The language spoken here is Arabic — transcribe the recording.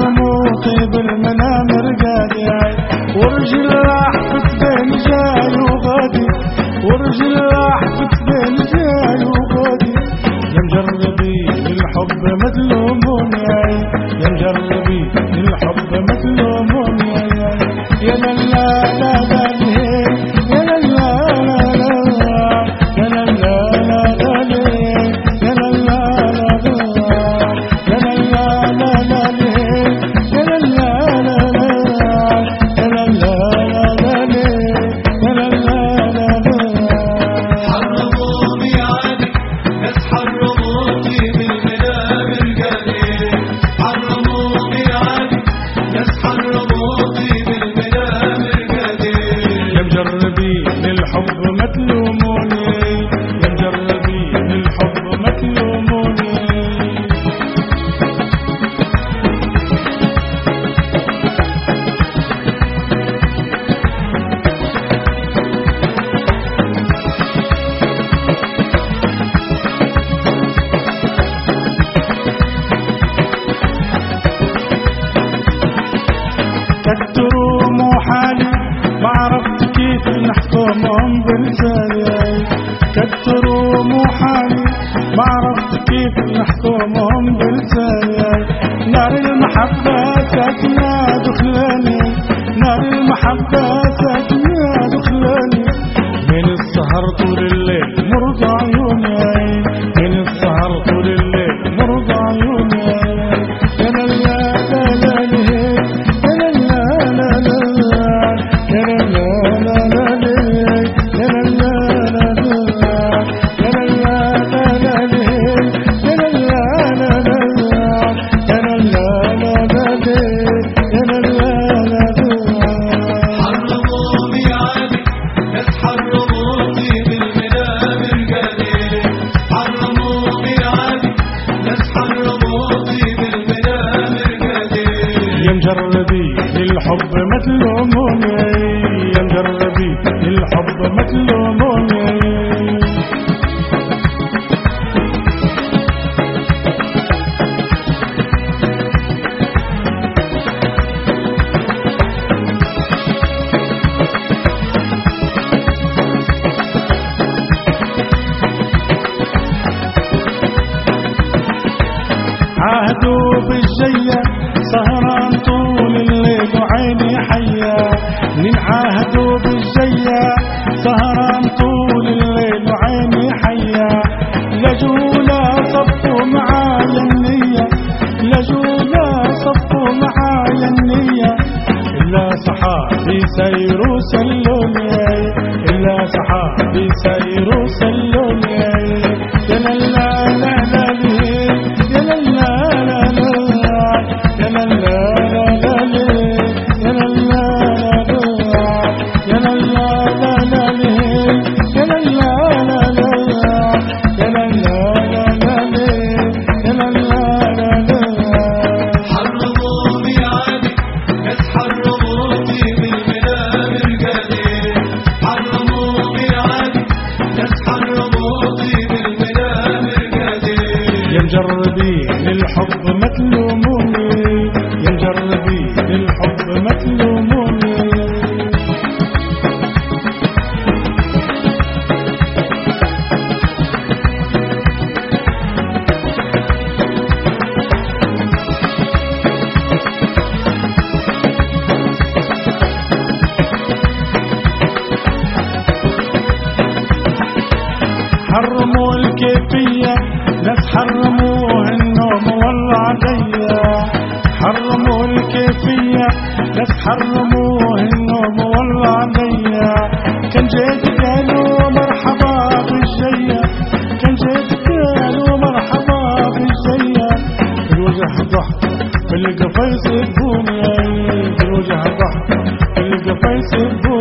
حرموطي بالمنام رقادي ورجل راحت بين جاي وغادي ورجل راحت بين جاي وغادي يا مجربين الحب مظلومون يا مجربين الحب مظلومون يا لا لا لا لا يا لا لا لا يا لا لا لا يا لا لا لا يا لا لا كتروا مو حالي ما عرفت كيف نحكمهم بالجاي كتروا مو حالي ما عرفت كيف نحكمهم بالجاي نار المحبة ساكنة دخلاني نار المحبة ساكنة دخلاني من السهر طول الليل مرضى عيوني من السهر طول الليل مرضى عيوني يا لا لا لا الحب مظلومون يا مجربين الحب مظلومون عهدوا بالجية سهران طول الليل وعيني حية ننعاهدوا بالجية سهران طول الليل وعيني حية لجونا صفوا معايا النية لجونا صفوا معايا النية إلا صحابي سيروا سلوني إلا صحابي سيروا سلوني يا لا لا لا لا يا لا لا لا يا لا لا مجربين الحب مظلوموني يا مجربين الحب مظلوموني حرموا الكيفية ناس حرموه النوم والعدية حرموا الكيفية ناس حرموه النوم والعدية كان جيت قالوا مرحبا بالجية كان جيت قالوا مرحبا بالجية بالوجه ضحك بالقفا يسبوني بالوجه ضحك بالقفا يسبوني